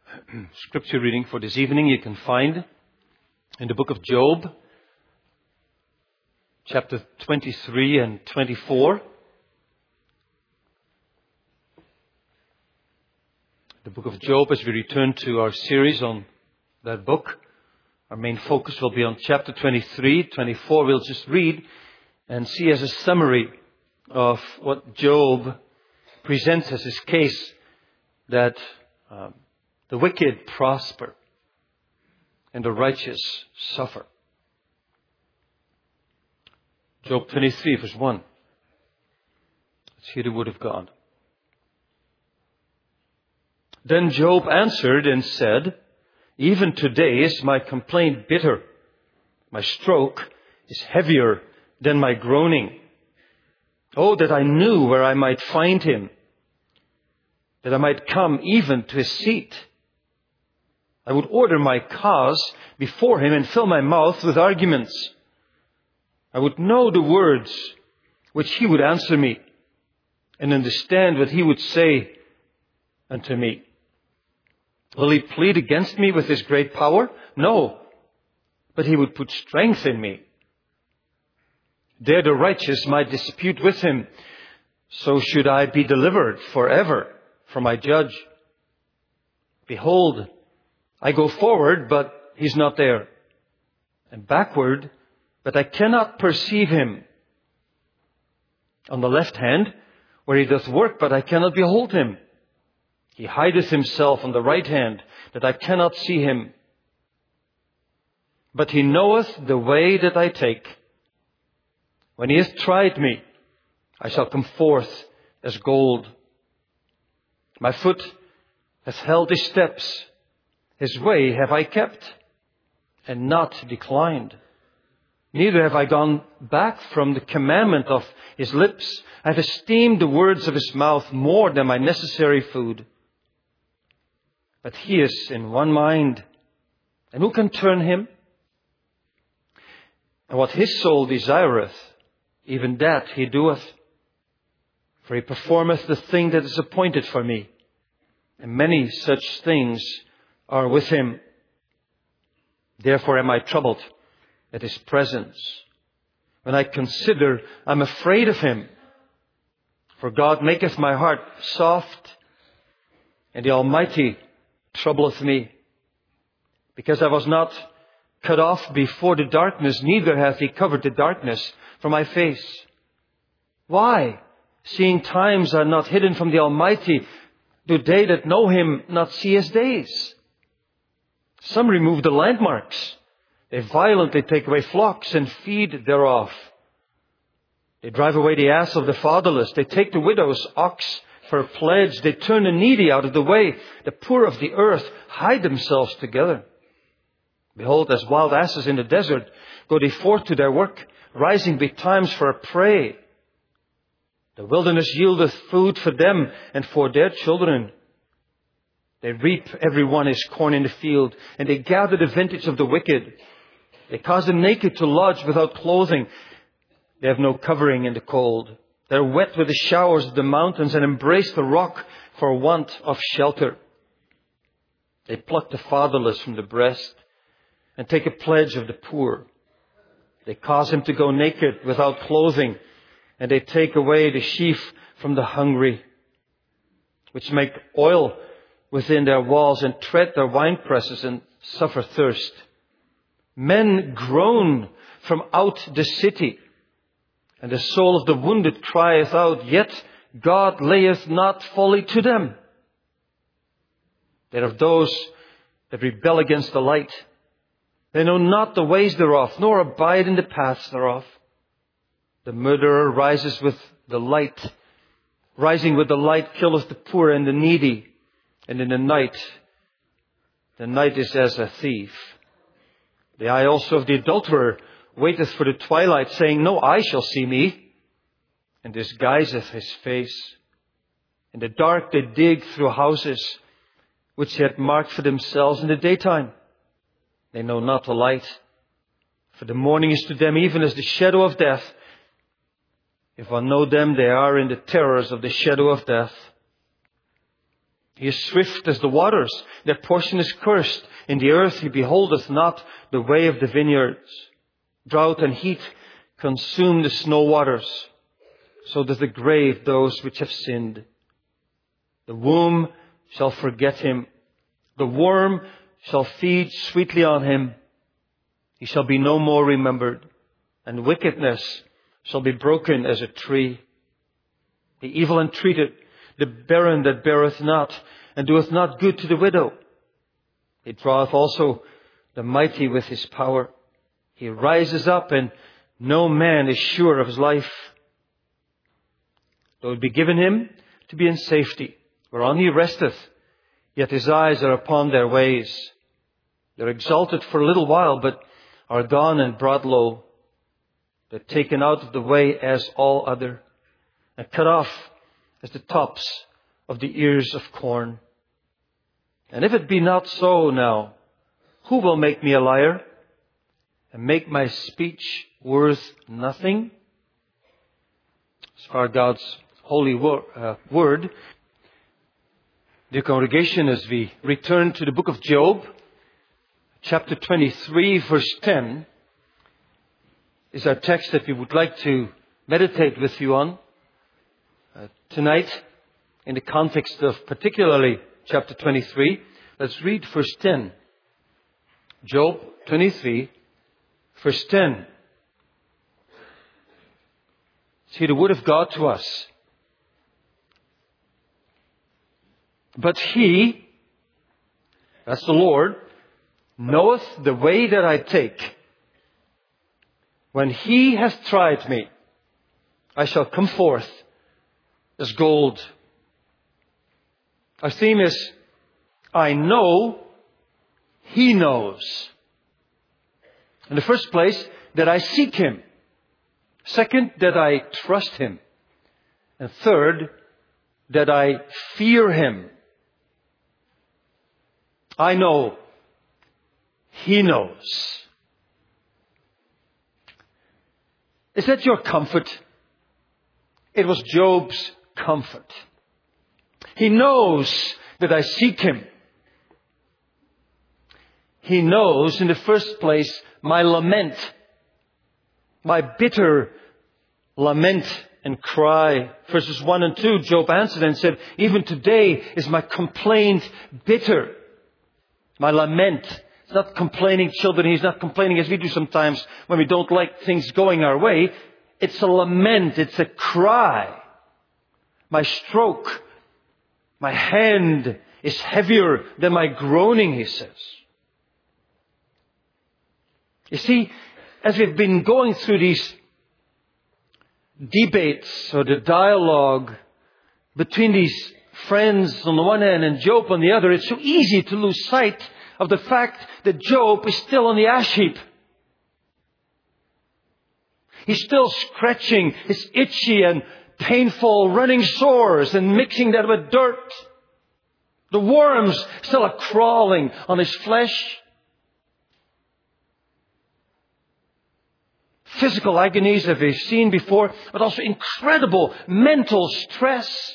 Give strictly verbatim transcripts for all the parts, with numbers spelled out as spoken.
Scripture reading for this evening you can find in the book of Job, chapter twenty-three and twenty-four. The book of Job, as we return to our series on that book, our main focus will be on chapter twenty-three. twenty-four we'll just read and see as a summary of what Job presents as his case that um, the wicked prosper and the righteous suffer. Job twenty-three, verse one. Let's hear the word of God. Then Job answered and said, "Even today is my complaint bitter. My stroke is heavier than my groaning. Oh, that I knew where I might find him, that I might come even to his seat. I would order my cause before him and fill my mouth with arguments. I would know the words which he would answer me and understand what he would say unto me. Will he plead against me with his great power? No, but he would put strength in me. There the righteous might dispute with him, so should I be delivered forever from my judge. Behold, I go forward, but he's not there, and backward, but I cannot perceive him. On the left hand, where he doth work, but I cannot behold him. He hideth himself on the right hand, that I cannot see him. But he knoweth the way that I take. When he hath tried me, I shall come forth as gold. My foot hath held his steps. His way have I kept, and not declined. Neither have I gone back from the commandment of his lips. I have esteemed the words of his mouth more than my necessary food. But he is in one mind, and who can turn him? And what his soul desireth, even that he doeth. For he performeth the thing that is appointed for me, and many such things are with him. Therefore am I troubled at his presence. When I consider, I'm afraid of him. For God maketh my heart soft, and the Almighty troubleth me. Because I was not cut off before the darkness, neither hath he covered the darkness from my face. Why, seeing times are not hidden from the Almighty, do they that know him not see his days? Some remove the landmarks. They violently take away flocks and feed thereof. They drive away the ass of the fatherless. They take the widow's ox for a pledge. They turn the needy out of the way. The poor of the earth hide themselves together. Behold, as wild asses in the desert, go they forth to their work, rising betimes for a prey. The wilderness yieldeth food for them and for their children. They reap every one his corn in the field, and they gather the vintage of the wicked. They cause the naked to lodge without clothing. They have no covering in the cold. They are wet with the showers of the mountains and embrace the rock for want of shelter. They pluck the fatherless from the breast and take a pledge of the poor. They cause him to go naked without clothing, and they take away the sheaf from the hungry, which make oil within their walls and tread their winepresses and suffer thirst. Men groan from out the city, and the soul of the wounded crieth out, yet God layeth not folly to them. They are of those that rebel against the light. They know not the ways thereof, nor abide in the paths thereof. The murderer rises with the light. Rising with the light killeth the poor and the needy. And in the night, the night is as a thief. The eye also of the adulterer waiteth for the twilight, saying, no eye shall see me, and disguiseth his face. In the dark they dig through houses, which they had marked for themselves in the daytime. They know not the light, for the morning is to them even as the shadow of death. If one know them, they are in the terrors of the shadow of death. He is swift as the waters. Their portion is cursed. In the earth he beholdeth not the way of the vineyards. Drought and heat consume the snow waters. So does the grave those which have sinned. The womb shall forget him. The worm shall feed sweetly on him. He shall be no more remembered. And wickedness shall be broken as a tree. The evil entreated, the barren that beareth not, and doeth not good to the widow. He draweth also the mighty with his power. He rises up, and no man is sure of his life. Though it be given him to be in safety, whereon he resteth, yet his eyes are upon their ways. They are exalted for a little while, but are gone and brought low. They are taken out of the way as all other, and cut off as the tops of the ears of corn. And if it be not so now, who will make me a liar and make my speech worth nothing? As far as God's holy wor- uh, word, dear congregation, as we return to the book of Job, chapter twenty-three, verse ten, is our text that we would like to meditate with you on uh, tonight in the context of particularly chapter twenty-three. Let's read verse ten. Job twenty-three, verse ten. See the word of God to us. But he, that's the Lord, knoweth the way that I take. When he hath tried me, I shall come forth as gold. Our theme is, I know, he knows. In the first place, that I seek him. Second, that I trust him. And third, that I fear him. I know, he knows. Is that your comfort? It was Job's comfort. He knows that I seek him. He knows, in the first place, my lament, my bitter lament and cry. Verses one and two, Job answered and said, even today is my complaint bitter. My lament. He's not complaining, children. He's not complaining as we do sometimes when we don't like things going our way. It's a lament. It's a cry. My stroke, my hand is heavier than my groaning, he says. You see, as we've been going through these debates or the dialogue between these friends on the one hand and Job on the other, it's so easy to lose sight of the fact that Job is still on the ash heap. He's still scratching his itchy and painful running sores and mixing that with dirt. The worms still are crawling on his flesh. Physical agonies that we've seen before, but also incredible mental stress,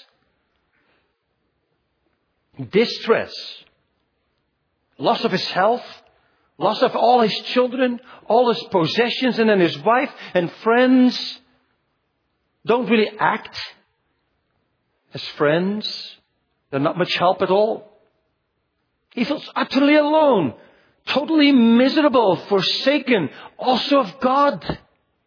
distress, loss of his health, loss of all his children, all his possessions, and then his wife and friends don't really act as friends. They're not much help at all. He feels utterly alone, totally miserable, forsaken, also of God.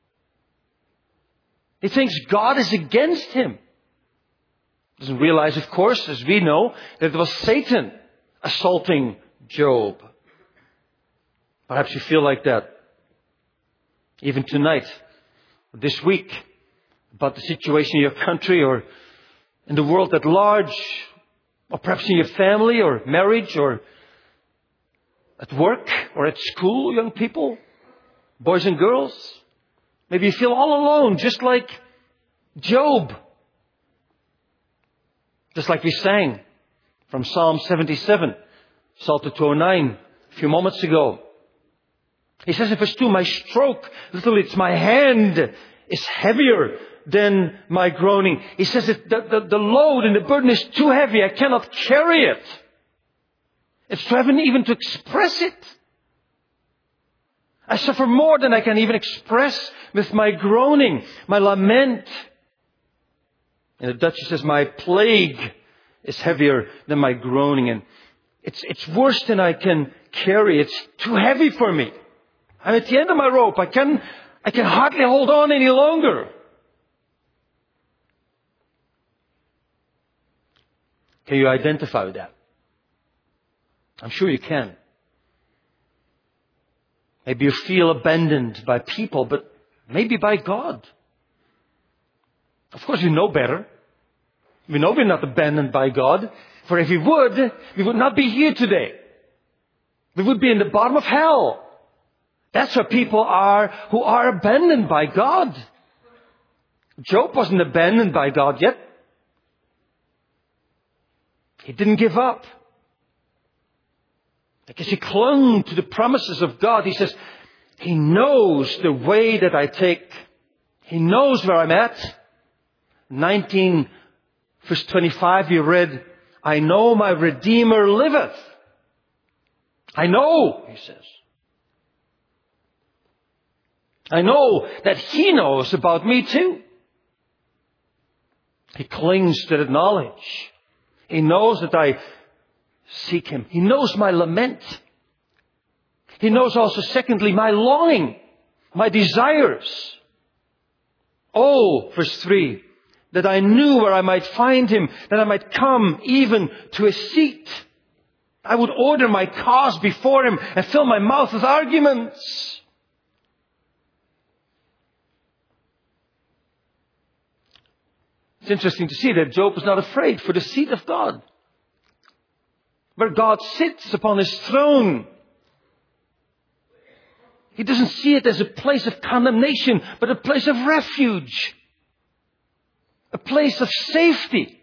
He thinks God is against him. Doesn't realize, of course, as we know, that it was Satan assaulting Job. Perhaps you feel like that even tonight, or this week, about the situation in your country or in the world at large, or perhaps in your family or marriage or at work or at school, young people, boys and girls. Maybe you feel all alone, just like Job. Just like we sang from Psalm seventy-seven, Psalter two oh nine, a few moments ago. He says in verse two, my stroke, literally it's my hand, is heavier than my groaning. He says that the, the, the load and the burden is too heavy. I cannot carry it. It's too heavy even to express it. I suffer more than I can even express with my groaning, my lament. In the Dutch it says, my plague is heavier than my groaning. And it's, it's worse than I can carry. It's too heavy for me. I'm at the end of my rope. I can, I can hardly hold on any longer. Can you identify with that? I'm sure you can. Maybe you feel abandoned by people, but maybe by God. Of course, you know better. We know we're not abandoned by God. For if we would, we would not be here today. We would be in the bottom of hell. That's where people are who are abandoned by God. Job wasn't abandoned by God yet. He didn't give up. Because he clung to the promises of God. He says, He knows the way that I take. He knows where I'm at. nineteen verse twenty-five, you read, I know my Redeemer liveth. I know, he says. I know that He knows about me too. He clings to that knowledge. He knows that I seek Him. He knows my lament. He knows also, secondly, my longing, my desires. Oh, verse three, that I knew where I might find Him, that I might come even to His seat. I would order my cause before Him and fill my mouth with arguments. It's interesting to see that Job was not afraid for the seat of God, where God sits upon His throne. He doesn't see it as a place of condemnation, but a place of refuge. A place of safety.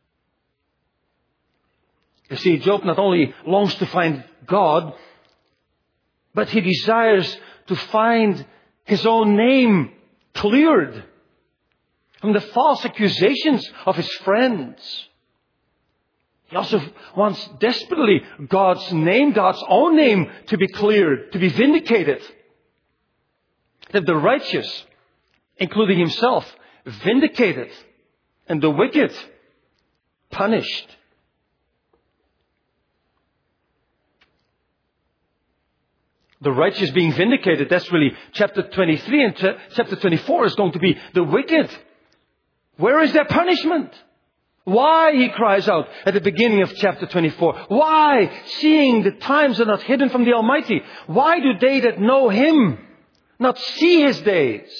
You see, Job not only longs to find God, but he desires to find his own name cleared from the false accusations of his friends. He also wants desperately God's name, God's own name, to be cleared, to be vindicated. That the righteous, including himself, vindicated, and the wicked punished. The righteous being vindicated, that's really chapter twenty-three, and ch- chapter twenty-four is going to be the wicked. Where is their punishment? Why, he cries out at the beginning of chapter twenty-four. Why, seeing the times are not hidden from the Almighty? Why do they that know Him not see His days?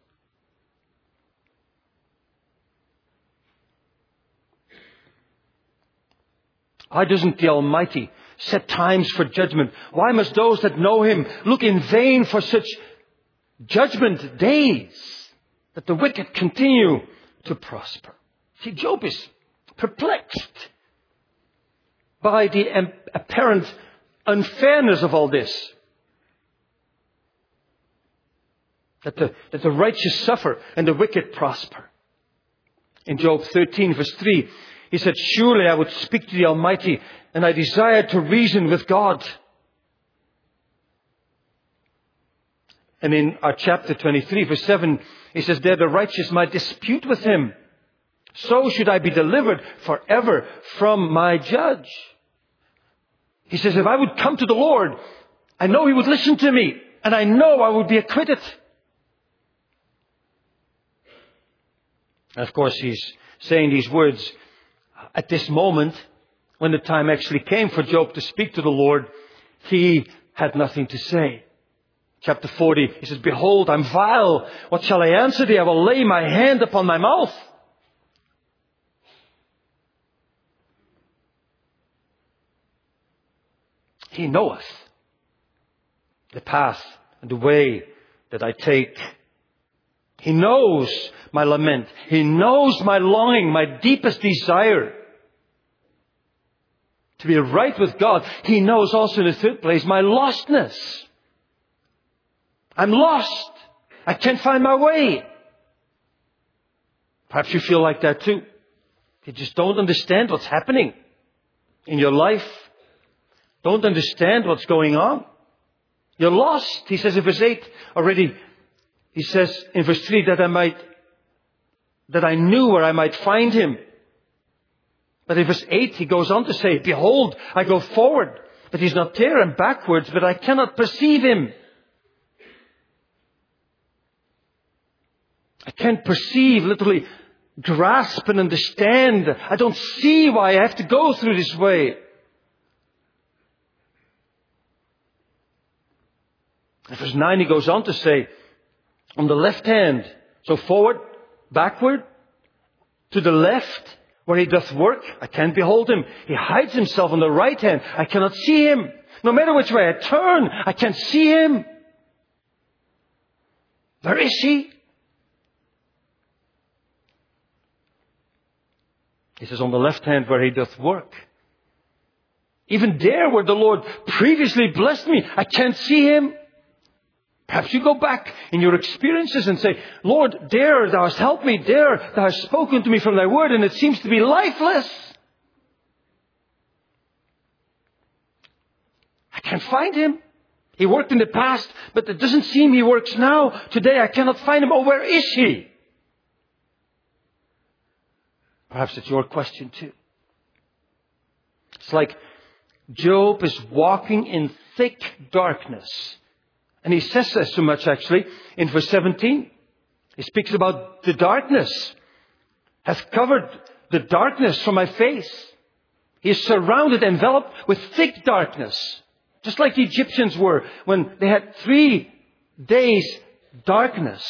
Why doesn't the Almighty set times for judgment? Why must those that know Him look in vain for such judgment days, that the wicked continue to prosper? See, Job is perplexed by the apparent unfairness of all this. That the, that the righteous suffer and the wicked prosper. In Job thirteen verse three, he said, surely I would speak to the Almighty, and I desired to reason with God. And in our chapter twenty-three verse seven, he says, there the righteous might dispute with Him. So should I be delivered forever from my judge. He says, if I would come to the Lord, I know He would listen to me, and I know I would be acquitted. And of course, he's saying these words at this moment, when the time actually came for Job to speak to the Lord, he had nothing to say. Chapter forty, he says, behold, I'm vile. What shall I answer thee? I will lay my hand upon my mouth. He knoweth the path and the way that I take. He knows my lament. He knows my longing, my deepest desire to be right with God. He knows also in the third place my lostness. I'm lost. I can't find my way. Perhaps you feel like that too. You just don't understand what's happening in your life. Don't understand what's going on. You're lost. He says in verse eight already, he says in verse three that I might, that I knew where I might find him. But in verse eight he goes on to say, behold, I go forward, but he's not there, and backwards, but I cannot perceive him. I can't perceive, literally grasp and understand. I don't see why I have to go through this way. In verse nine he goes on to say, on the left hand, so forward, backward, to the left, where he doth work, I can't behold him. He hides himself on the right hand. I cannot see him. No matter which way I turn, I can't see him. Where is he? He says on the left hand where he doth work. Even there where the Lord previously blessed me, I can't see him. Perhaps you go back in your experiences and say, Lord, there thou hast helped me. There thou hast spoken to me from thy word, and it seems to be lifeless. I can't find him. He worked in the past, but it doesn't seem he works now. Today I cannot find him. Oh, where is he? Perhaps it's your question too. It's like Job is walking in thick darkness. And he says that so much actually in verse seventeen. He speaks about the darkness hath covered the darkness from my face. He is surrounded, enveloped with thick darkness. Just like the Egyptians were when they had three days darkness.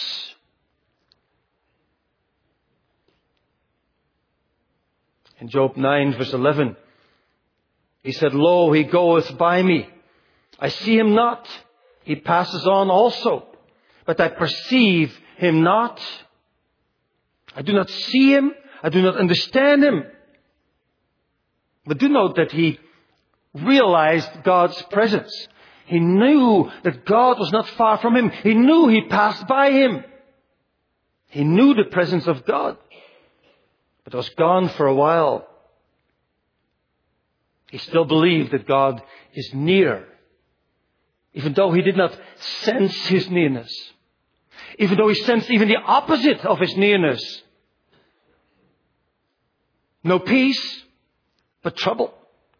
In Job nine verse eleven, he said, lo, he goeth by me. I see him not. He passes on also, but I perceive him not. I do not see him. I do not understand him. But do note that he realized God's presence. He knew that God was not far from him. He knew he passed by him. He knew the presence of God, but was gone for a while. He still believed that God is near, even though he did not sense his nearness. Even though he sensed even the opposite of his nearness. No peace, but trouble.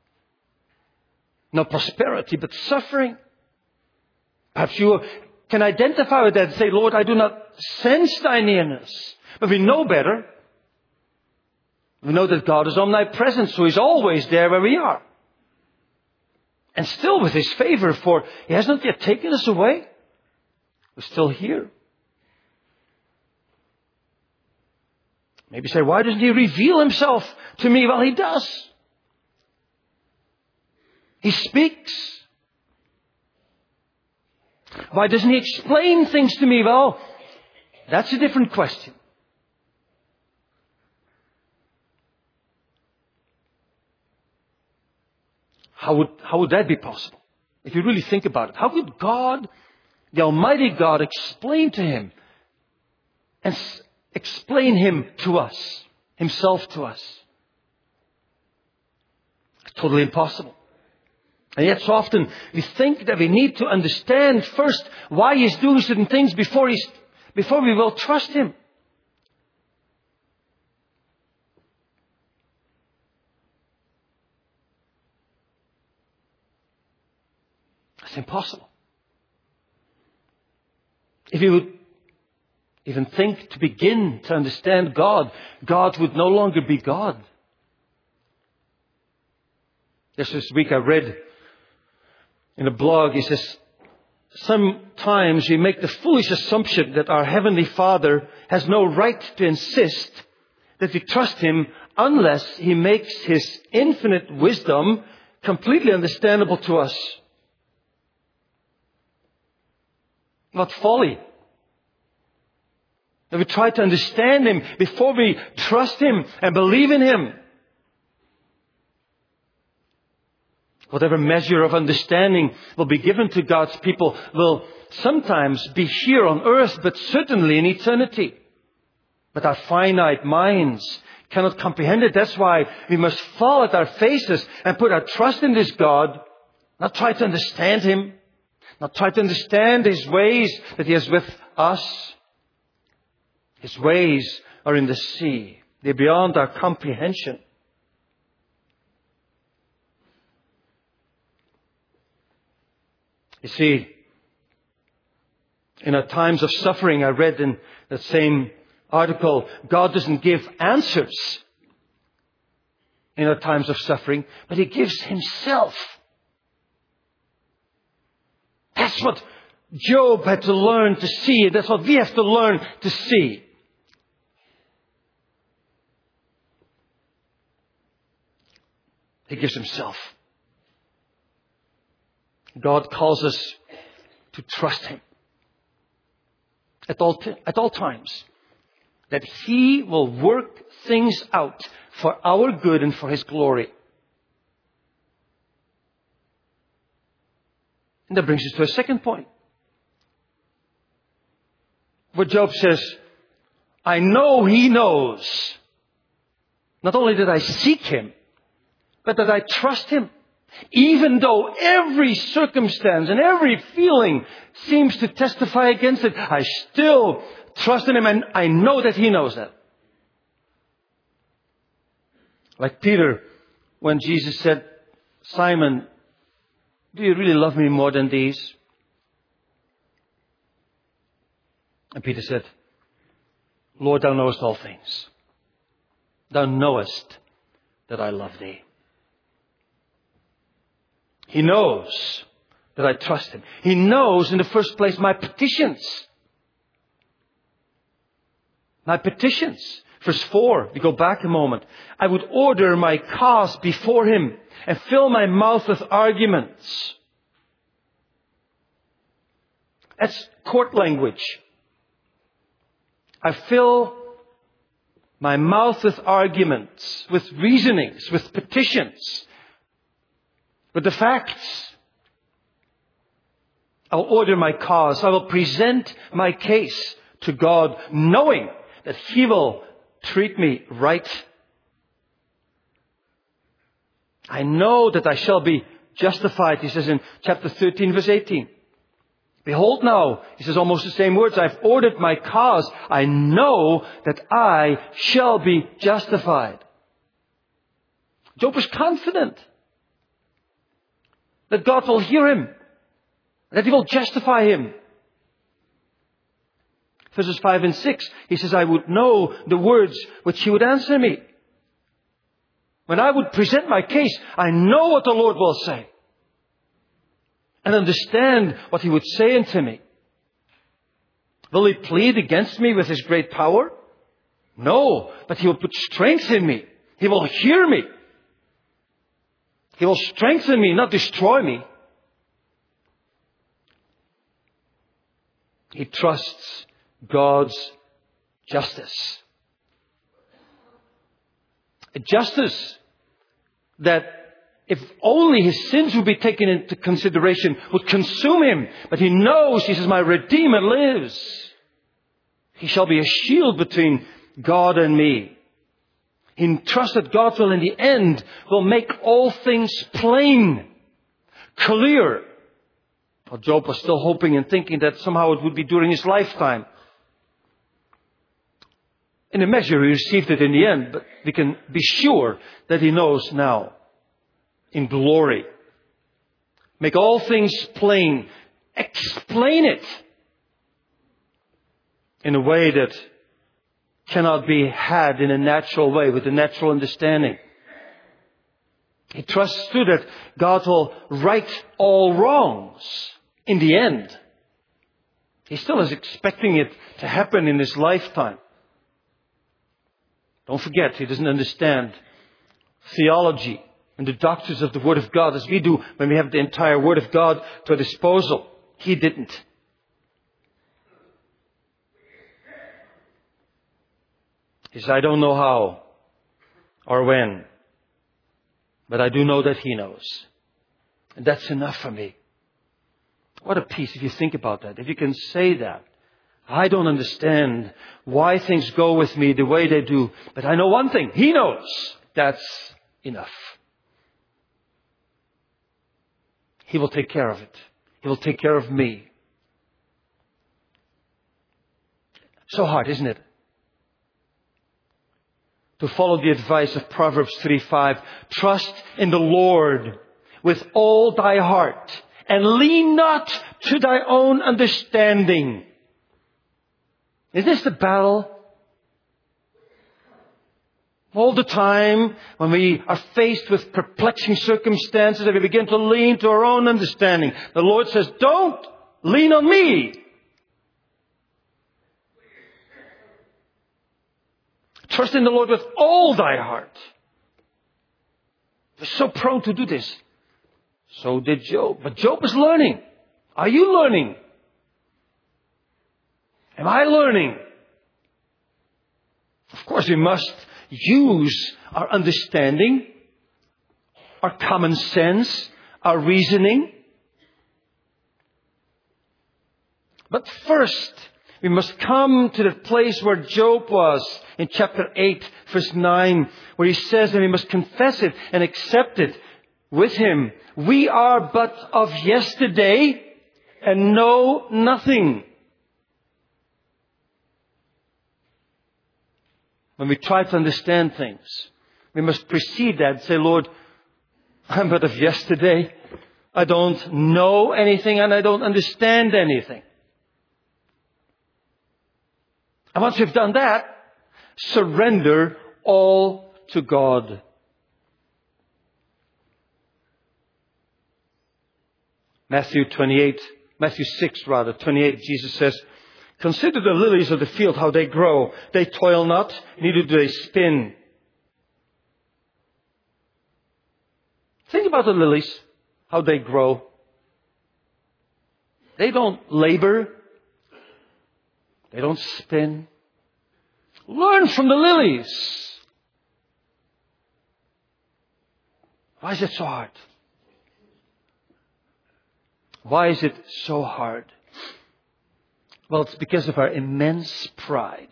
No prosperity, but suffering. Perhaps you can identify with that and say, Lord, I do not sense thy nearness. But we know better. We know that God is omnipresent, so he's always there where we are. And still with his favor, for he has not yet taken us away. We're still here. Maybe say, why doesn't he reveal himself to me? Well, he does. He speaks. Why doesn't he explain things to me? Well, that's a different question. How would, how would that be possible? If you really think about it, how could God, the Almighty God, explain to him and s- explain him to us, himself to us? It's totally impossible. And yet so often we think that we need to understand first why he's doing certain things before he's, before we will trust him. It's impossible. If you would even think to begin to understand God, God would no longer be God. Just this week I read in a blog, he says, sometimes we make the foolish assumption that our Heavenly Father has no right to insist that we trust him unless he makes his infinite wisdom completely understandable to us. What folly. That we try to understand him before we trust him and believe in him. Whatever measure of understanding will be given to God's people will sometimes be here on earth, but certainly in eternity. But our finite minds cannot comprehend it. That's why we must fall at our faces and put our trust in this God, not try to understand Him, not try to understand His ways that He has with us. His ways are in the sea. They're beyond our comprehension. You see, in our times of suffering, I read in that same article, God doesn't give answers in our times of suffering, but He gives Himself. That's what Job had to learn to see, and that's what we have to learn to see. He gives Himself. God calls us to trust Him at all, t- at all times. That He will work things out for our good and for His glory. And that brings us to a second point. Where Job says, I know He knows. Not only that I seek Him, but that I trust Him. Even though every circumstance and every feeling seems to testify against it, I still trust in Him, and I know that He knows that. Like Peter, when Jesus said, Simon, do you really love me more than these? And Peter said, Lord, Thou knowest all things. Thou knowest that I love Thee. He knows that I trust Him. He knows, in the first place, my petitions. My petitions. Verse four, we go back a moment. I would order my cause before Him and fill my mouth with arguments. That's court language. I fill my mouth with arguments, with reasonings, with petitions, with the facts. I'll order my cause. I will present my case to God, knowing that He will treat me right. I know that I shall be justified, he says in chapter thirteen, verse eighteen. Behold now, he says almost the same words, I've ordered my cause. I know that I shall be justified. Job was confident that God will hear him, that He will justify him. Verses five and six, he says, I would know the words which He would answer me. When I would present my case, I know what the Lord will say. And understand what He would say unto me. Will He plead against me with His great power? No, but He will put strength in me. He will hear me. He will strengthen me, not destroy me. He trusts God's justice. A justice that, if only his sins would be taken into consideration, would consume him. But he knows, he says, my Redeemer lives. He shall be a shield between God and me. He trusts that God will, in the end, will make all things plain, clear. Well, Job was still hoping and thinking that somehow it would be during his lifetime. In a measure, he received it in the end, but we can be sure that he knows now. In glory. Make all things plain. Explain it in a way that cannot be had in a natural way, with a natural understanding. He trusts too that God will right all wrongs in the end. He still is expecting it to happen in his lifetime. Don't forget, he doesn't understand theology and the doctrines of the Word of God as we do when we have the entire Word of God to our disposal. He didn't. He says, I don't know how or when, but I do know that He knows. And that's enough for me. What a peace if you think about that. If you can say that. I don't understand why things go with me the way they do. But I know one thing. He knows. That's enough. He will take care of it. He will take care of me. So hard, isn't it? To follow the advice of Proverbs three five. Trust in the Lord with all thy heart, and lean not to thy own understanding. Is this the battle? All the time, when we are faced with perplexing circumstances and we begin to lean to our own understanding, the Lord says, don't lean on me. Trust in the Lord with all thy heart. We're so prone to do this. So did Job. But Job is learning. Are you learning? Am I learning? Of course, we must use our understanding, our common sense, our reasoning. But first, we must come to the place where Job was in chapter eight, verse nine, where he says that we must confess it and accept it with him. We are but of yesterday and know nothing. When we try to understand things, we must precede that and say, Lord, I'm but of yesterday. I don't know anything and I don't understand anything. And once you've done that, surrender all to God. Matthew twenty-eight, Matthew six rather, twenty-eight, Jesus says, consider the lilies of the field, how they grow. They toil not, neither do they spin. Think about the lilies, how they grow. They don't labor. They don't spin. Learn from the lilies. Why is it so hard? Why is it so hard? Well, it's because of our immense pride.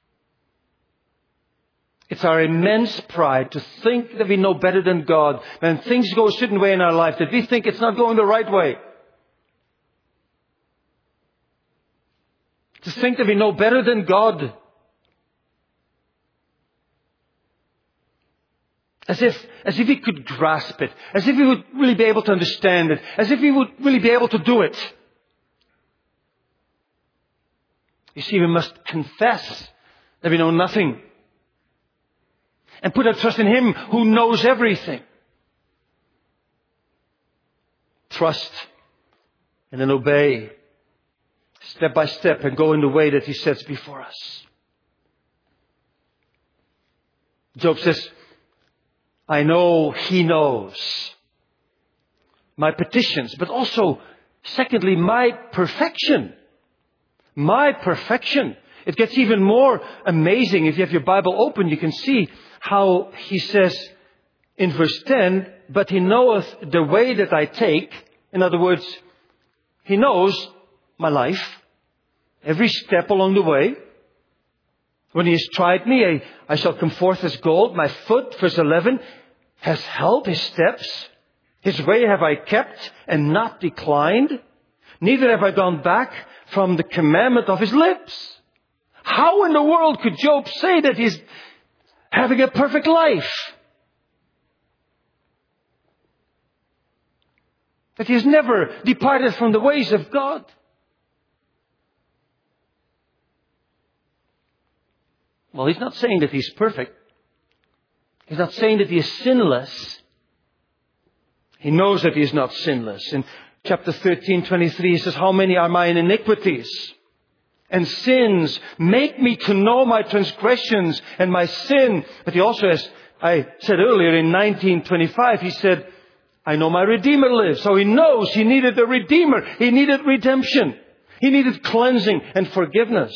It's our immense pride to think that we know better than God. When things go a certain way in our life, that we think it's not going the right way. To think that we know better than God. As if, as if we could grasp it. As if we would really be able to understand it. As if we would really be able to do it. You see, we must confess that we know nothing. And put our trust in Him who knows everything. Trust and then obey. Step by step and go in the way that He sets before us. Job says, I know He knows my petitions, but also, secondly, my perfection. My perfection. It gets even more amazing. If you have your Bible open, you can see how he says in verse ten, but He knoweth the way that I take. In other words, He knows my life, every step along the way. When He has tried me, I, I shall come forth as gold. My foot, verse eleven, has held His steps. His way have I kept and not declined. Neither have I gone back from the commandment of His lips. How in the world could Job say that he's having a perfect life? That he has never departed from the ways of God? Well, he's not saying that he's perfect. He's not saying that he is sinless. He knows that he is not sinless. In chapter thirteen, twenty-three, he says, how many are mine iniquities and sins? Make me to know my transgressions and my sin. But he also, as I said earlier in nineteen twenty-five, he said, I know my Redeemer lives. So he knows he needed a Redeemer. He needed redemption. He needed cleansing and forgiveness.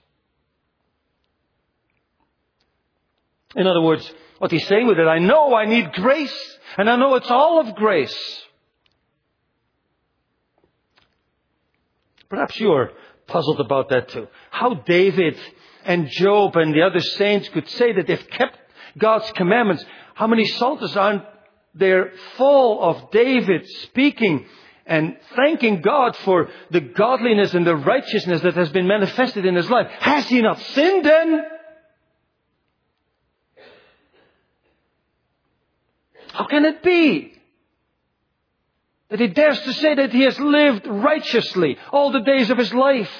In other words, what he's saying with it, I know I need grace. And I know it's all of grace. Perhaps you're puzzled about that too. How David and Job and the other saints could say that they've kept God's commandments. How many psalters aren't there full of David speaking and thanking God for the godliness and the righteousness that has been manifested in his life? Has he not sinned then? How can it be that he dares to say that he has lived righteously all the days of his life?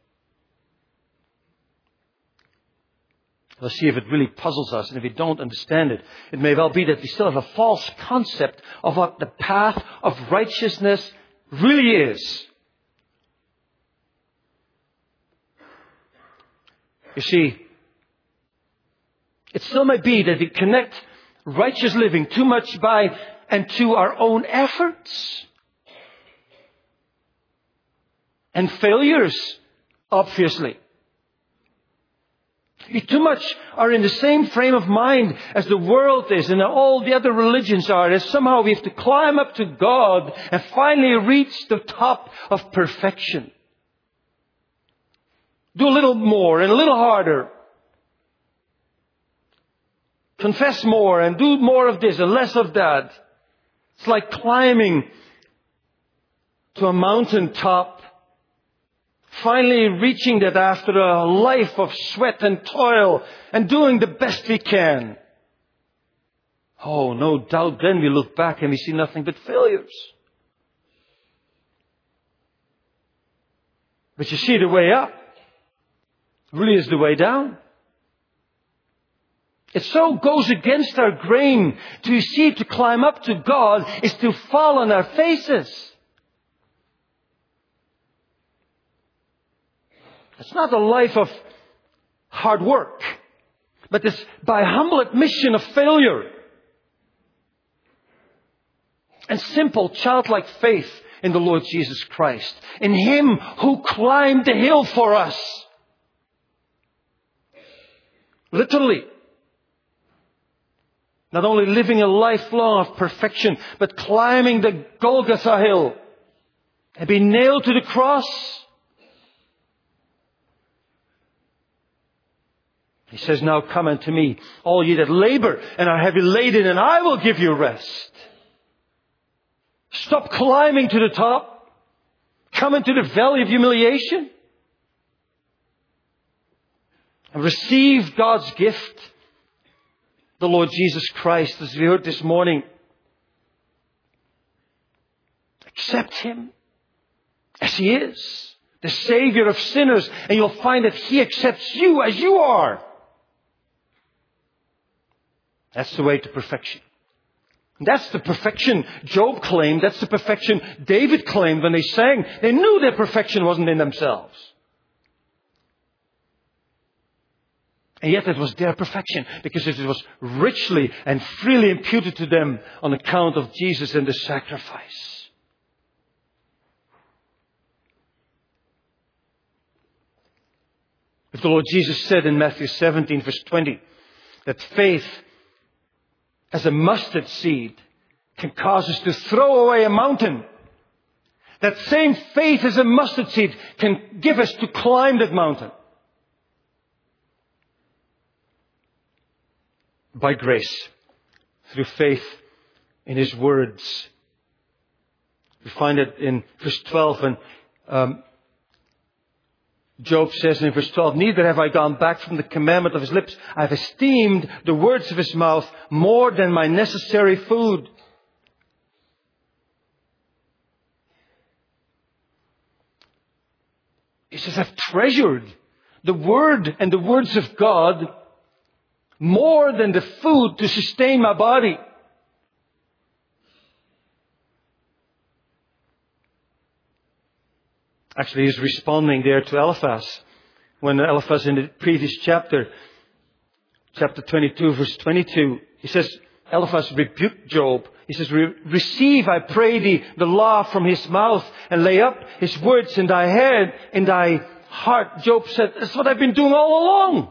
Let's see if it really puzzles us, and if we don't understand it, it may well be that we still have a false concept of what the path of righteousness really is. You see, it still may be that we connect righteous living too much by and to our own efforts and failures, obviously. We too much are in the same frame of mind as the world is and all the other religions are, as somehow we have to climb up to God and finally reach the top of perfection. Do a little more and a little harder. Confess more and do more of this and less of that. It's like climbing to a mountain top, finally reaching that after a life of sweat and toil and doing the best we can. Oh, no doubt then we look back and we see nothing but failures. But you see, the way up really is the way down. It so goes against our grain to see to climb up to God is to fall on our faces. It's not a life of hard work, but it's by humble admission of failure and simple childlike faith in the Lord Jesus Christ, in Him who climbed the hill for us. Literally. Not only living a life long of perfection, but climbing the Golgotha hill and being nailed to the cross. He says, now come unto me, all ye that labor and are heavy laden, and I will give you rest. Stop climbing to the top. Come into the valley of humiliation. And receive God's gift, the Lord Jesus Christ, as we heard this morning. Accept Him as He is, the Savior of sinners, and you'll find that He accepts you as you are. That's the way to perfection. That's the perfection Job claimed. That's the perfection David claimed when they sang. They knew their perfection wasn't in themselves. And yet it was their perfection because it was richly and freely imputed to them on account of Jesus and the sacrifice. If the Lord Jesus said in Matthew seventeen verse twenty that faith as a mustard seed can cause us to throw away a mountain, that same faith as a mustard seed can give us to climb that mountain. By grace, through faith in His words. We find it in verse twelve, and um, Job says in verse twelve, neither have I gone back from the commandment of His lips. I have esteemed the words of His mouth more than my necessary food. He says, I've treasured the word and the words of God more than the food to sustain my body. Actually, he's responding there to Eliphaz. When Eliphaz in the previous chapter, chapter twenty-two, verse twenty-two, he says, Eliphaz rebuked Job. He says, receive, I pray thee, the law from his mouth and lay up his words in thy head, in thy heart. Job said, that's what I've been doing all along.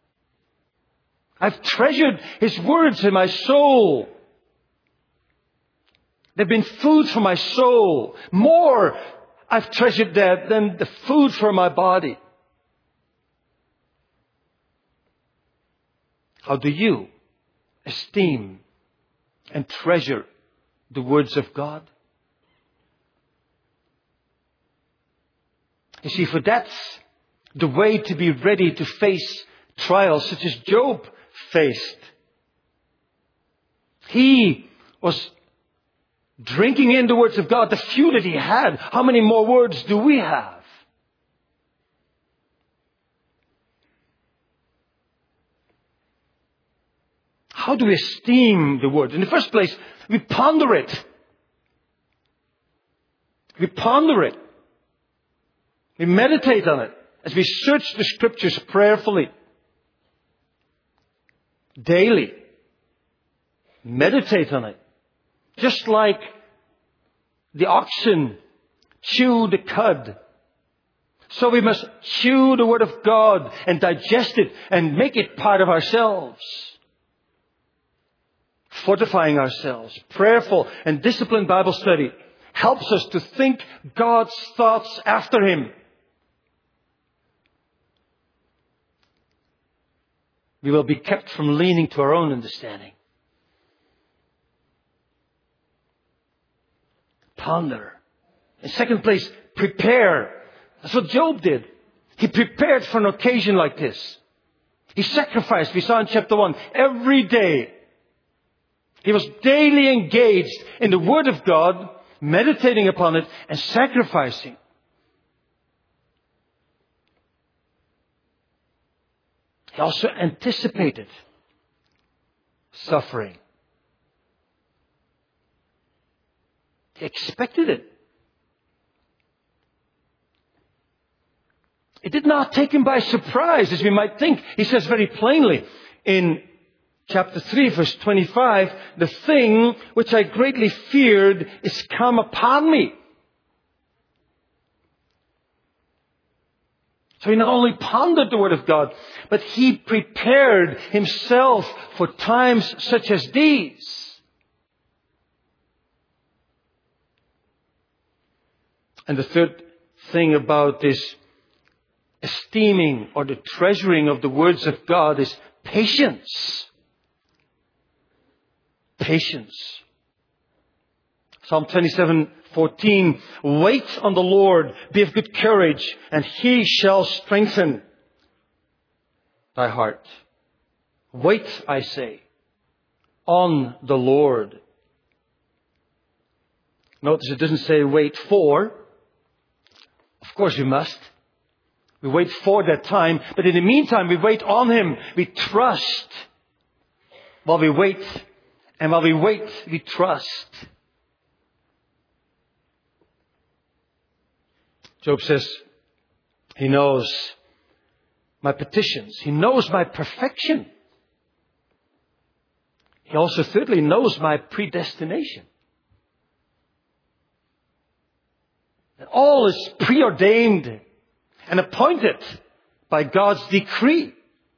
I've treasured His words in my soul. They've been food for my soul. More I've treasured that than the food for my body. How do you esteem and treasure the words of God? You see, for that's the way to be ready to face trials such as Job faced. He was drinking in the words of God, the few that he had. How many more words do we have? How do we esteem the word? In the first place, we ponder it. We ponder it. We meditate on it as we search the scriptures prayerfully. Daily. Meditate on it. Just like the oxen chew the cud. So we must chew the word of God and digest it and make it part of ourselves. Fortifying ourselves. Prayerful and disciplined Bible study helps us to think God's thoughts after Him. We will be kept from leaning to our own understanding. Ponder. In second place, prepare. That's what Job did. He prepared for an occasion like this. He sacrificed, we saw in chapter one, every day. He was daily engaged in the Word of God, meditating upon it and sacrificing. He also anticipated suffering. He expected it. It did not take him by surprise, as we might think. He says very plainly in chapter three, verse twenty-five, the thing which I greatly feared is come upon me. So he not only pondered the Word of God, but he prepared himself for times such as these. And the third thing about this esteeming or the treasuring of the words of God is patience. Patience. Psalm twenty-seven fourteen, wait on the Lord, be of good courage, and He shall strengthen thy heart. Wait, I say, on the Lord. Notice it doesn't say wait for. Of course we must. We wait for that time, but in the meantime we wait on Him. We trust while we wait, and while we wait, we trust. Job says, He knows my petitions. He knows my perfection. He also thirdly knows my predestination. That all is preordained and appointed by God's decree.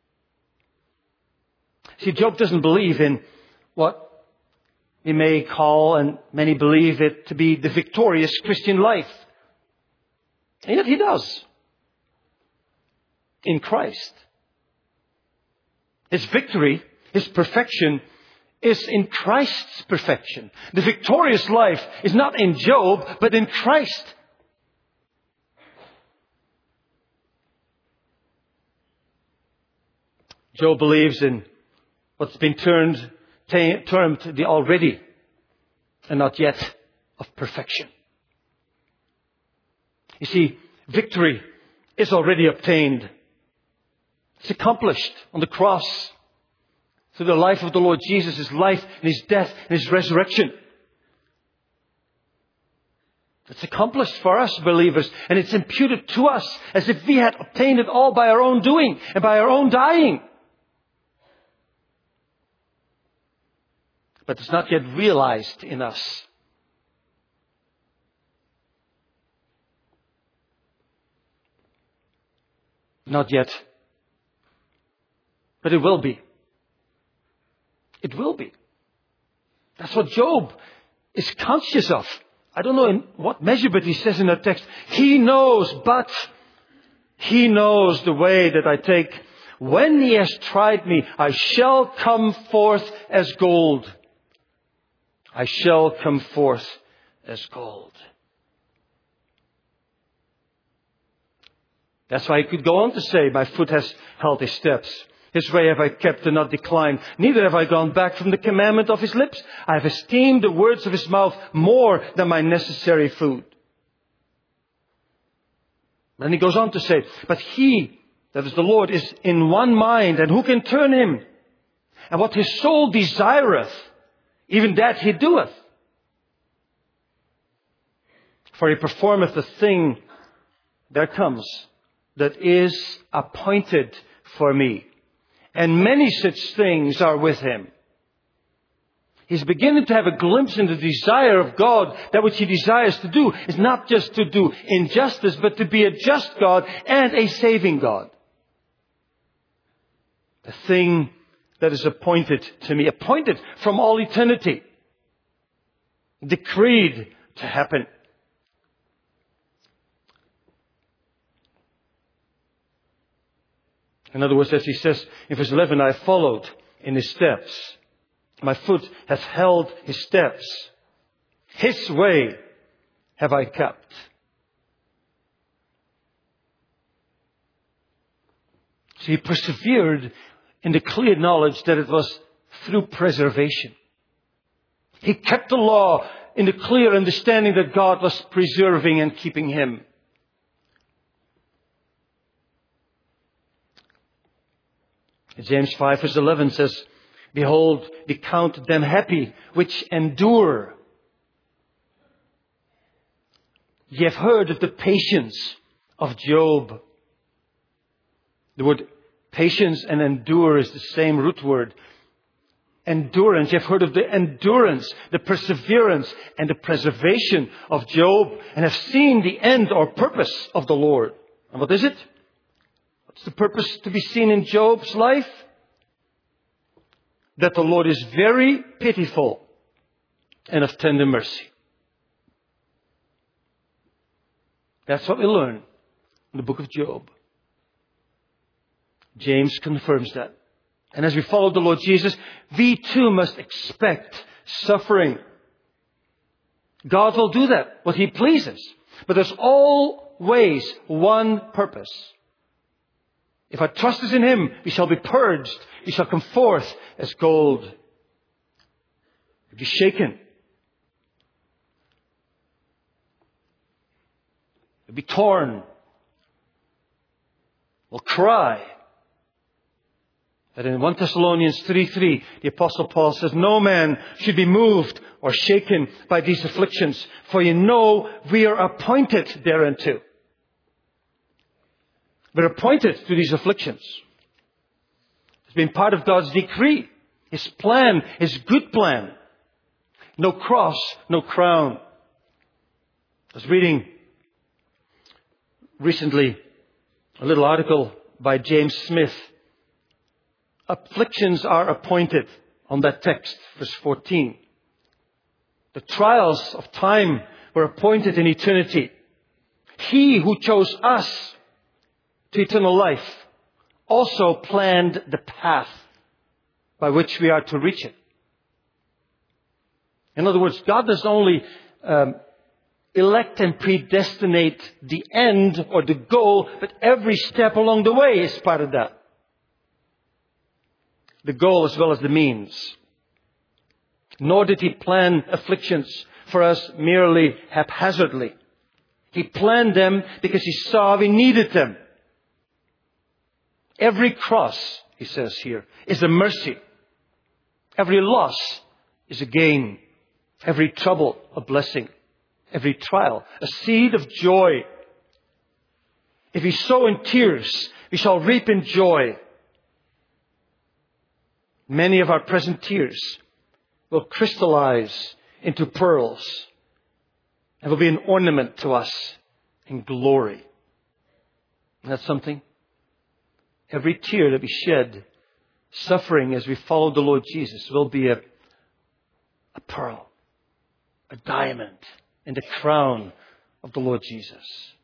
See, Job doesn't believe in what we may call, and many believe it to be, the victorious Christian life. And yet he does. In Christ. His victory, His perfection, is in Christ's perfection. The victorious life is not in Job, but in Christ. Job believes in what's been termed, termed the already and not yet of perfection. You see, victory is already obtained. It's accomplished on the cross through the life of the Lord Jesus, His life and His death and His resurrection. It's accomplished for us believers, and it's imputed to us as if we had obtained it all by our own doing and by our own dying. But it's not yet realized in us. Not yet. But it will be. It will be. That's what Job is conscious of. I don't know in what measure, but he says in that text, He knows, but He knows the way that I take. When He has tried me, I shall come forth as gold. I shall come forth as gold. That's why he could go on to say, my foot has held His steps. His way have I kept and not declined. Neither have I gone back from the commandment of His lips. I have esteemed the words of His mouth more than my necessary food. Then he goes on to say, but He, that is the Lord, is in one mind, and who can turn Him? And what His soul desireth, even that He doeth. For He performeth the thing that comes, that is appointed for me. And many such things are with Him. He's beginning to have a glimpse into the desire of God. That which He desires to do is not just to do injustice, but to be a just God and a saving God. The thing that is appointed to me, appointed from all eternity, decreed to happen. In other words, as he says in verse eleven, I followed in His steps. My foot has held His steps. His way have I kept. So he persevered in the clear knowledge that it was through preservation. He kept the law in the clear understanding that God was preserving and keeping him. James five verse eleven says, behold, we count them happy which endure. Ye have heard of the patience of Job. The word patience and endure is the same root word. Endurance. You've heard of the endurance, the perseverance and the preservation of Job, and have seen the end or purpose of the Lord. And what is it? What's the purpose to be seen in Job's life? That the Lord is very pitiful and of tender mercy. That's what we learn in the book of Job. James confirms that. And as we follow the Lord Jesus, we too must expect suffering. God will do that, what He pleases. But there's always one purpose. If our trust is in Him, we shall be purged. We shall come forth as gold. We'll be shaken. We'll be torn. We'll cry. That in First Thessalonians three three, the Apostle Paul says, no man should be moved or shaken by these afflictions, for you know we are appointed thereunto. We're appointed to these afflictions. It's been part of God's decree, His plan, His good plan. No cross, no crown. I was reading recently a little article by James Smith. Afflictions are appointed on that text, verse fourteen. The trials of time were appointed in eternity. He who chose us to eternal life also planned the path by which we are to reach it. In other words, God does not only um, elect and predestinate the end or the goal, but every step along the way is part of that. The goal as well as the means. Nor did He plan afflictions for us merely haphazardly. He planned them because He saw we needed them. Every cross, he says here, is a mercy. Every loss is a gain. Every trouble, a blessing. Every trial, a seed of joy. If we sow in tears, we shall reap in joy. Many of our present tears will crystallize into pearls and will be an ornament to us in glory. Isn't that something? Every tear that we shed, suffering as we follow the Lord Jesus, will be a, a pearl, a diamond in the crown of the Lord Jesus.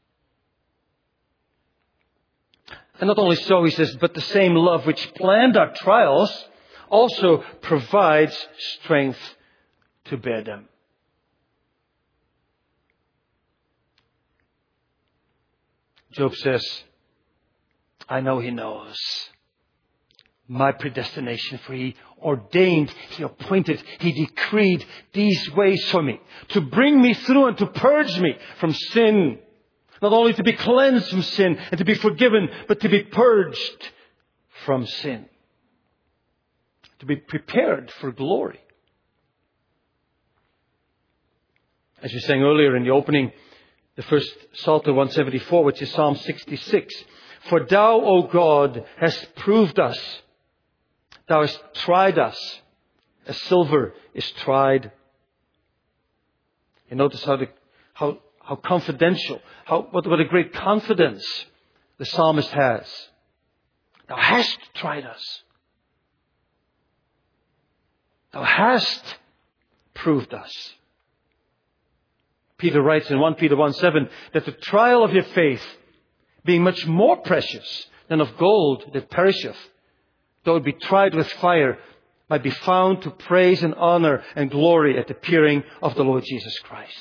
And not only so, he says, but the same love which planned our trials also provides strength to bear them. Job says, I know he knows my predestination, for he ordained, he appointed, he decreed these ways for me, to bring me through and to purge me from sin. Not only to be cleansed from sin and to be forgiven, but to be purged from sin. To be prepared for glory. As we sang earlier in the opening, the first Psalter one seventy-four, which is Psalm sixty-six. For thou, O God, hast proved us. Thou hast tried us, as silver is tried. And notice how the, how, how confidential, how, what, what a great confidence the psalmist has. Thou hast tried us. Thou hast proved us. Peter writes in First Peter one seven that the trial of your faith, being much more precious than of gold that perisheth, though it be tried with fire, might be found to praise and honor and glory at the appearing of the Lord Jesus Christ.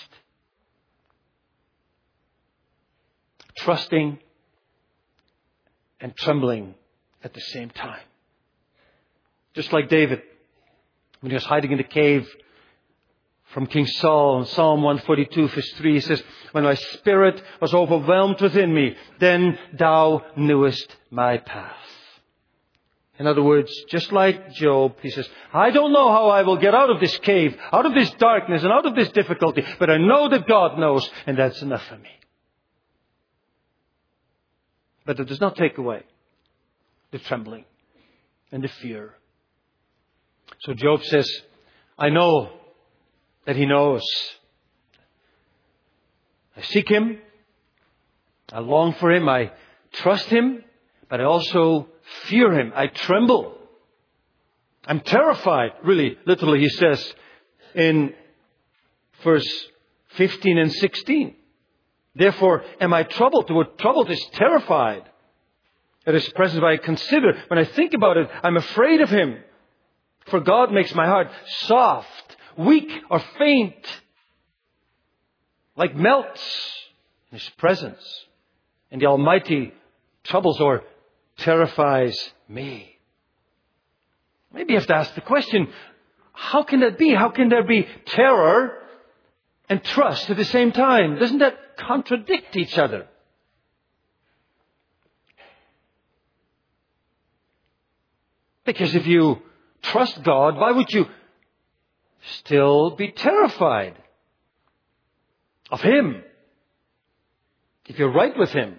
Trusting and trembling at the same time. Just like David, when he was hiding in the cave from King Saul in Psalm one forty-two verse three, he says, when my spirit was overwhelmed within me, then thou knewest my path. In other words, just like Job, he says, I don't know how I will get out of this cave, out of this darkness and out of this difficulty, but I know that God knows, and that's enough for me. But it does not take away the trembling and the fear. So Job says, I know that he knows. I seek him. I long for him. I trust him. But I also fear him. I tremble. I'm terrified. Really, literally, he says in verse fifteen and sixteen. Therefore, am I troubled? The word troubled is terrified. At his presence, when I consider, when I think about it, I'm afraid of him. For God makes my heart soft, weak or faint, like melts in his presence. And the Almighty troubles or terrifies me. Maybe you have to ask the question, how can that be? How can there be terror and trust at the same time? Doesn't that contradict each other? Because if you trust God, why would you still be terrified of him? If you're right with him.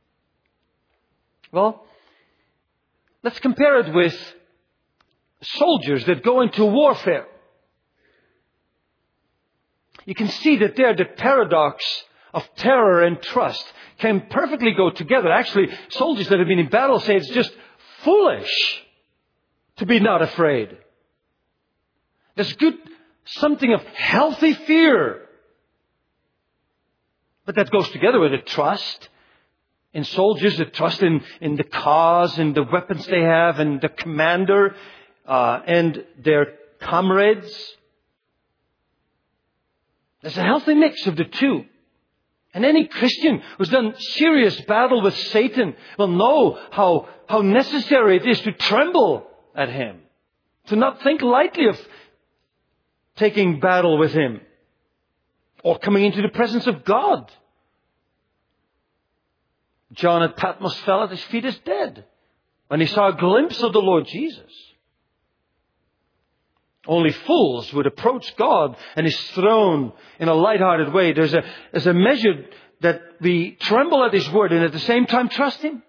Well, let's compare it with soldiers that go into warfare. You can see that there the paradox of terror and trust can perfectly go together. Actually, soldiers that have been in battle say it's just foolish to be not afraid. There's good, something of healthy fear. But that goes together with a trust in soldiers, a trust in, in the cause and the weapons they have and the commander uh, and their comrades. There's a healthy mix of the two. And any Christian who's done serious battle with Satan will know how, how necessary it is to tremble at him. To not think lightly of taking battle with him. Or coming into the presence of God. John at Patmos fell at his feet as dead when he saw a glimpse of the Lord Jesus. Only fools would approach God and his throne in a lighthearted way. There's a, there's a measure that we tremble at his word and at the same time trust him.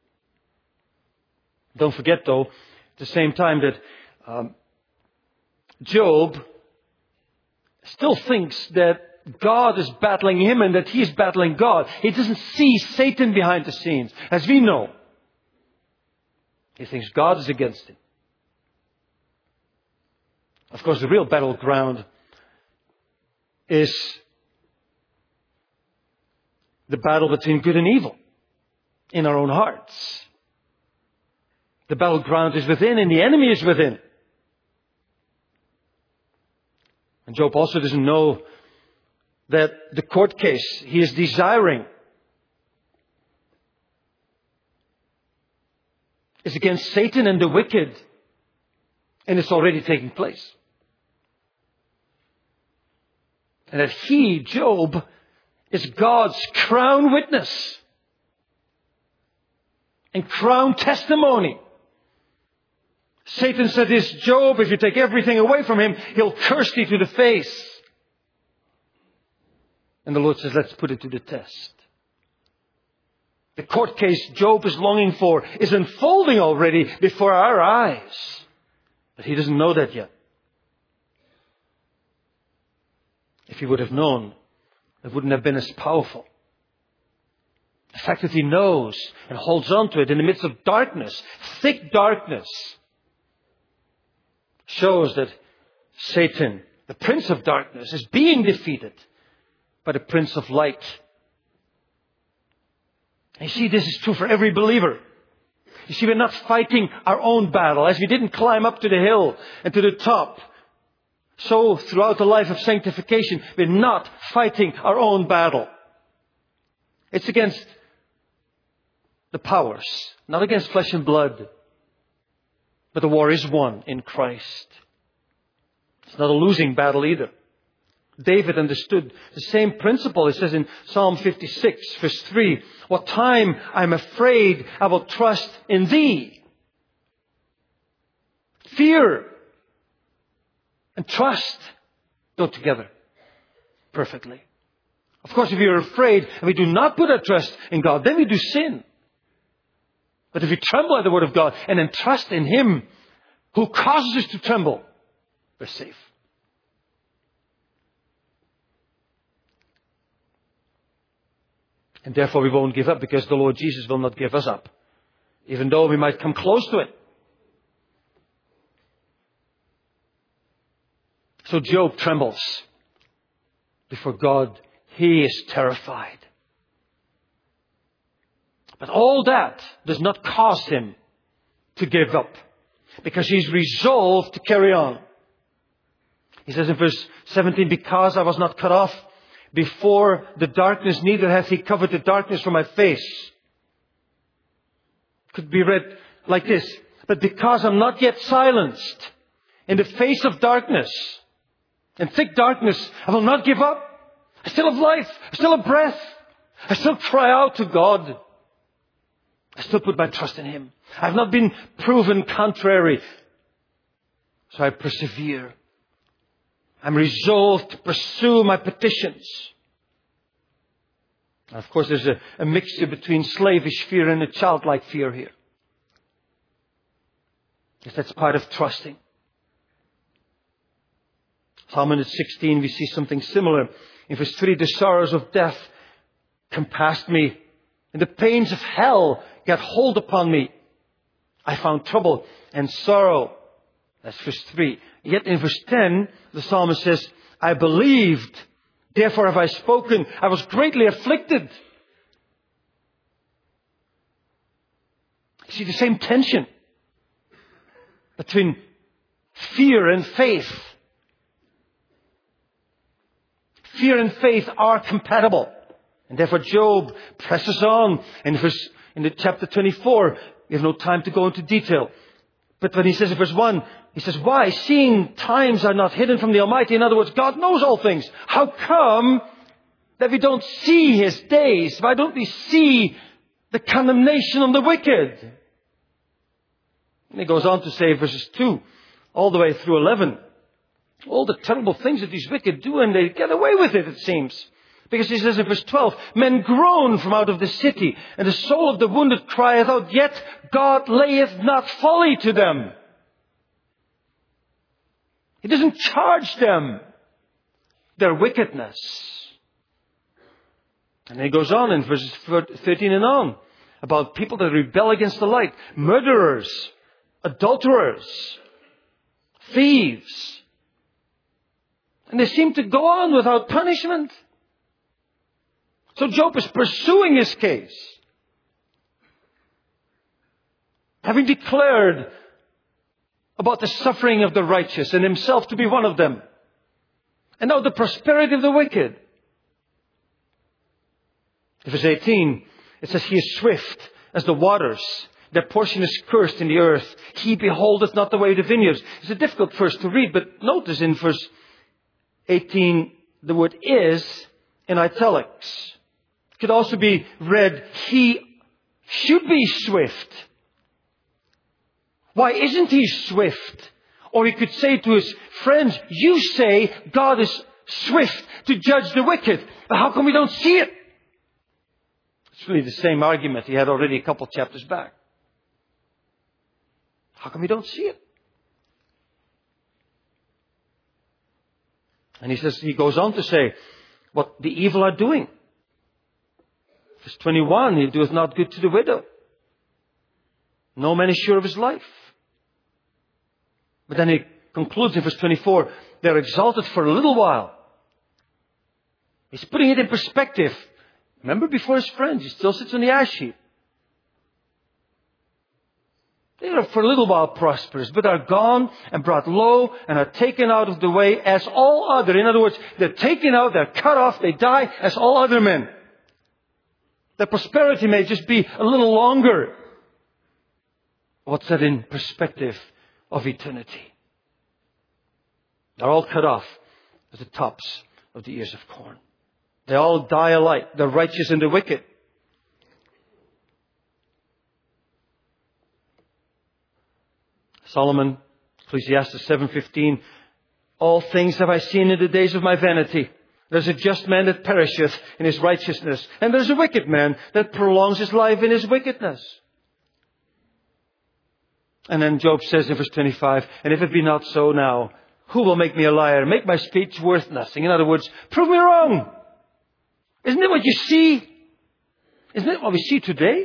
Don't forget though, at the same time that um, Job still thinks that God is battling him and that he is battling God. He doesn't see Satan behind the scenes, as we know. He thinks God is against him. Of course, the real battleground is the battle between good and evil in our own hearts. The battleground is within and the enemy is within. And Job also doesn't know that the court case he is desiring is against Satan and the wicked. And it's already taking place. And that he, Job, is God's crown witness and crown testimony. Satan said this, Job, if you take everything away from him, he'll curse thee to the face. And the Lord says, let's put it to the test. The court case Job is longing for is unfolding already before our eyes. But he doesn't know that yet. If he would have known, it wouldn't have been as powerful. The fact that he knows and holds on to it in the midst of darkness, thick darkness, shows that Satan, the prince of darkness, is being defeated by the prince of light. And you see, this is true for every believer. You see, we're not fighting our own battle. As we didn't climb up to the hill and to the top, so throughout the life of sanctification, we're not fighting our own battle. It's against the powers, not against flesh and blood. But the war is won in Christ. It's not a losing battle either. David understood the same principle. It says in Psalm fifty-six, verse three, what time I'm afraid, I will trust in thee. Fear and trust go together perfectly. Of course, if you're afraid and we do not put our trust in God, then we do sin. But if we tremble at the word of God and then trust in Him who causes us to tremble, we're safe. And therefore we won't give up, because the Lord Jesus will not give us up, even though we might come close to it. So Job trembles before God. He is terrified. But all that does not cause him to give up, because he's resolved to carry on. He says in verse seventeen, because I was not cut off before the darkness, neither hath He covered the darkness from my face. Could be read like this. But because I'm not yet silenced in the face of darkness and thick darkness, I will not give up. I still have life. I still have breath. I still cry out to God. I still put my trust in Him. I have not been proven contrary. So I persevere. I'm resolved to pursue my petitions. Now, of course, there's a, a mixture between slavish fear and a childlike fear here. Yes, that's part of trusting. Psalm one sixteen, we see something similar. In verse three, the sorrows of death compassed me, and the pains of hell got hold upon me. I found trouble and sorrow. That's verse three. Yet in verse ten, the psalmist says, I believed, therefore have I spoken. I was greatly afflicted. You see the same tension between fear and faith. Fear and faith are compatible. And therefore Job presses on. In verse, in the chapter twenty-four, we have no time to go into detail. But when he says in verse one, he says, why? Seeing times are not hidden from the Almighty. In other words, God knows all things. How come that we don't see His days? Why don't we see the condemnation on the wicked? And he goes on to say, verses two all the way through eleven, all the terrible things that these wicked do, and they get away with it, it seems. Because he says in verse twelve, men groan from out of the city, and the soul of the wounded crieth out, yet God layeth not folly to them. He doesn't charge them their wickedness. And then he goes on in verses thirteen and on about people that rebel against the light. Murderers, adulterers, thieves. And they seem to go on without punishment. So Job is pursuing his case, having declared about the suffering of the righteous and himself to be one of them. And now the prosperity of the wicked. In verse eighteen, it says, He is swift as the waters. Their portion is cursed in the earth. He beholdeth not the way of the vineyards. It's a difficult verse to read, but notice in verse eighteen, the word is in italics. It could also be read, He should be swift. Why isn't He swift? Or he could say to his friends, you say God is swift to judge the wicked. But how come we don't see it? It's really the same argument he had already a couple chapters back. How come we don't see it? And he says, he goes on to say what the evil are doing. Verse twenty-one, He doeth not good to the widow. No man is sure of his life. But then he concludes in verse twenty-four, they're exalted for a little while. He's putting it in perspective. Remember before his friends, he still sits on the ash heap. They are for a little while prosperous, but are gone and brought low and are taken out of the way as all other. In other words, they're taken out, they're cut off, they die as all other men. Their prosperity may just be a little longer. What's that in perspective of eternity? They're all cut off as the tops of the ears of corn. They all die alike, the righteous and the wicked. Solomon, Ecclesiastes seven fifteen, all things have I seen in the days of my vanity. There's a just man that perisheth in his righteousness, and there's a wicked man that prolongs his life in his wickedness. And then Job says in verse twenty-five, and if it be not so now, who will make me a liar, make my speech worth nothing? In other words, prove me wrong. Isn't it what you see? Isn't it what we see today?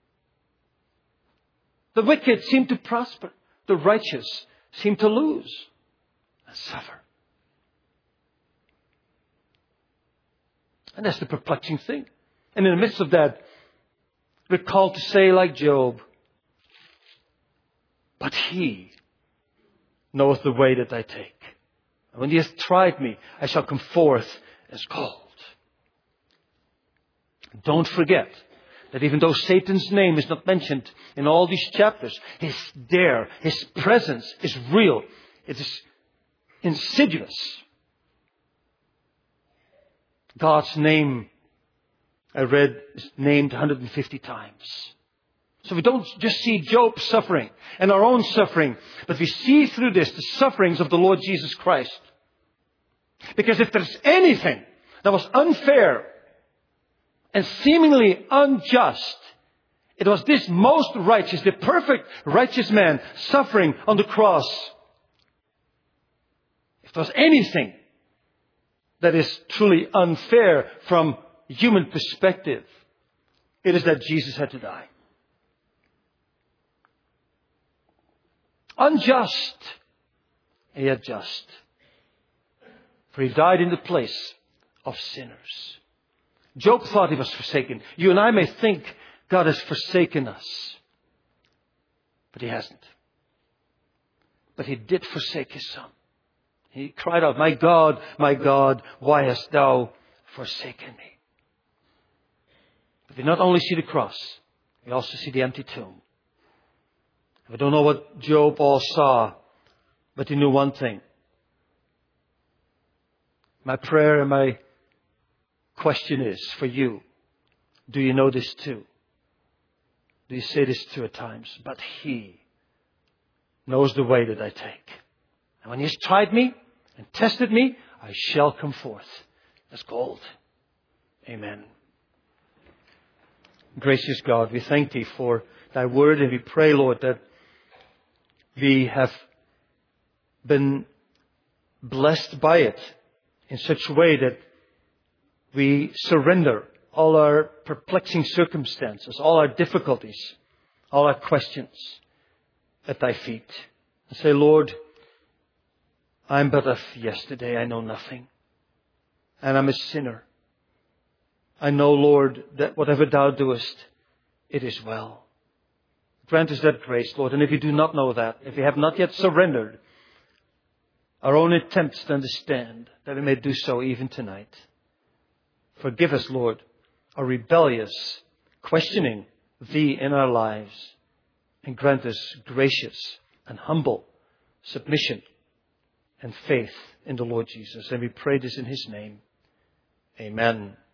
The wicked seem to prosper. The righteous seem to lose and suffer. And that's the perplexing thing. And in the midst of that, we're called to say like Job, but He knoweth the way that I take. And when He hath tried me, I shall come forth as gold. Don't forget that even though Satan's name is not mentioned in all these chapters, He's there. His presence is real. It is insidious. God's name, I read, is named one hundred fifty times. So we don't just see Job suffering and our own suffering, but we see through this the sufferings of the Lord Jesus Christ. Because if there's anything that was unfair and seemingly unjust, it was this most righteous, the perfect righteous man suffering on the cross. If there was anything that is truly unfair from human perspective, it is that Jesus had to die. Unjust, and yet just. For He died in the place of sinners. Job thought he was forsaken. You and I may think God has forsaken us. But He hasn't. But He did forsake His Son. He cried out, my God, my God, why hast thou forsaken me? But we not only see the cross, we also see the empty tomb. We don't know what Job all saw, but he knew one thing. My prayer and my question is for you, do you know this too? Do you say this too at times? But He knows the way that I take. And when He has tried me and tested me, I shall come forth as gold. Amen. Gracious God, we thank Thee for Thy word, and we pray, Lord, that we have been blessed by it in such a way that we surrender all our perplexing circumstances, all our difficulties, all our questions at Thy feet. And say, Lord, I'm but of yesterday. I know nothing. And I'm a sinner. I know, Lord, that whatever thou doest, it is well. Grant us that grace, Lord. And if you do not know that, if you have not yet surrendered our own attempts to understand, that we may do so even tonight. Forgive us, Lord, our rebellious questioning thee in our lives, and grant us gracious and humble submission and faith in the Lord Jesus. And we pray this in his name. Amen.